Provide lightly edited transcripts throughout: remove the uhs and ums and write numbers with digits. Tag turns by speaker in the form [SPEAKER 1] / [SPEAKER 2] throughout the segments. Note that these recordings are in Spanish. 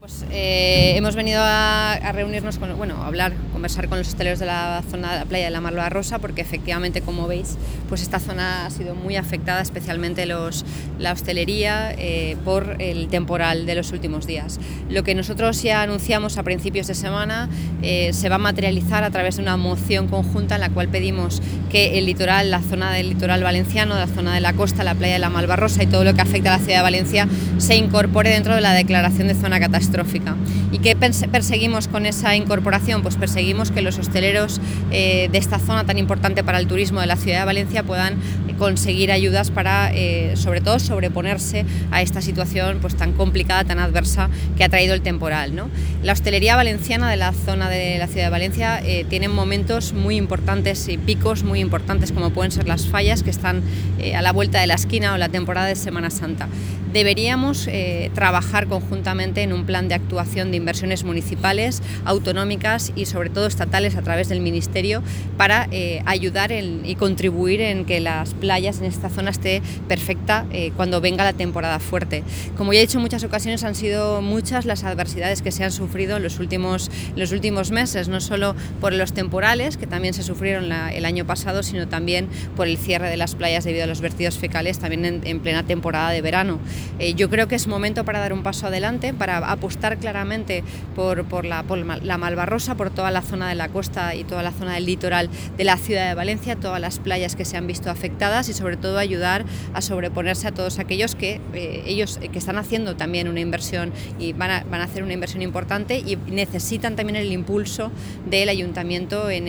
[SPEAKER 1] Hemos venido a reunirnos conversar con los hosteleros de la zona de la playa de la Malva Rosa, porque efectivamente, como veis, pues esta zona ha sido muy afectada, especialmente la hostelería, por el temporal de los últimos días. Lo que nosotros ya anunciamos a principios de semana se va a materializar a través de una moción conjunta en la cual pedimos que el litoral, la zona del litoral valenciano, la zona de la costa, la playa de la Malva Rosa y todo lo que afecta a la ciudad de Valencia se incorpore dentro de la declaración de zona catastrófica. ¿Y qué perseguimos con esa incorporación? Pues perseguimos que los hosteleros de esta zona tan importante para el turismo de la ciudad de Valencia puedan conseguir ayudas para, sobre todo, sobreponerse a esta situación pues tan complicada, tan adversa que ha traído el temporal, ¿no? La hostelería valenciana de la zona de la ciudad de Valencia tiene momentos muy importantes y picos muy importantes, como pueden ser las fallas, que están a la vuelta de la esquina, o la temporada de Semana Santa. Deberíamos trabajar conjuntamente en un plan de actuación de inversiones municipales, autonómicas y sobre todo estatales a través del Ministerio para ayudar y contribuir en que las playas en esta zona esté perfecta cuando venga la temporada fuerte. Como ya he dicho en muchas ocasiones, han sido muchas las adversidades que se han sufrido en los últimos meses, no solo por los temporales, que también se sufrieron el año pasado, sino también por el cierre de las playas debido a los vertidos fecales también en plena temporada de verano. Yo creo que es momento para dar un paso adelante, para apostar claramente por la Malva Rosa, por toda la zona de la costa y toda la zona del litoral de la ciudad de Valencia, todas las playas que se han visto afectadas, y sobre todo ayudar a sobreponerse a todos aquellos que están haciendo también una inversión y van a hacer una inversión importante y necesitan también el impulso del ayuntamiento en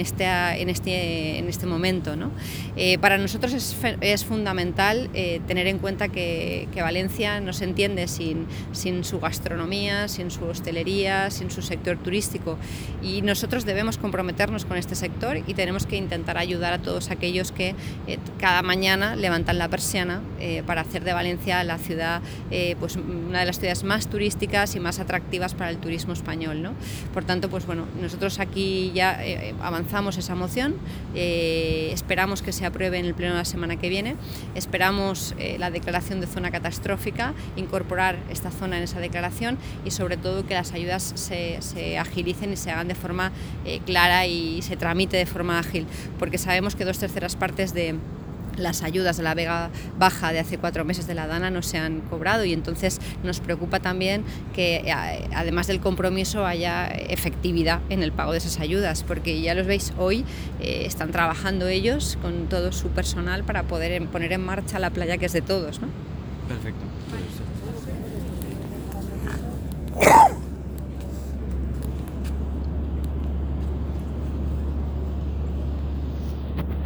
[SPEAKER 1] este momento, ¿no? Para nosotros es fundamental tener en cuenta que Valencia no se entiende sin su gastronomía, sin su hostelería, sin su sector turístico, y nosotros debemos comprometernos con este sector y tenemos que intentar ayudar a todos aquellos que cada mañana levantan la persiana para hacer de Valencia la ciudad, pues una de las ciudades más turísticas y más atractivas para el turismo español, ¿no? Por tanto, pues bueno, nosotros aquí ya avanzamos esa moción, esperamos que se apruebe en el pleno de la semana que viene, esperamos la declaración de zona catastrófica, incorporar esta zona en esa declaración y sobre todo que las ayudas se agilicen y se hagan de forma clara y se tramite de forma ágil, porque sabemos que 2/3 partes de las ayudas de la Vega Baja de hace 4 meses de la Dana no se han cobrado, y entonces nos preocupa también que además del compromiso haya efectividad en el pago de esas ayudas, porque ya los veis, hoy están trabajando ellos con todo su personal para poder poner en marcha la playa, que es de todos, ¿no?
[SPEAKER 2] Perfecto.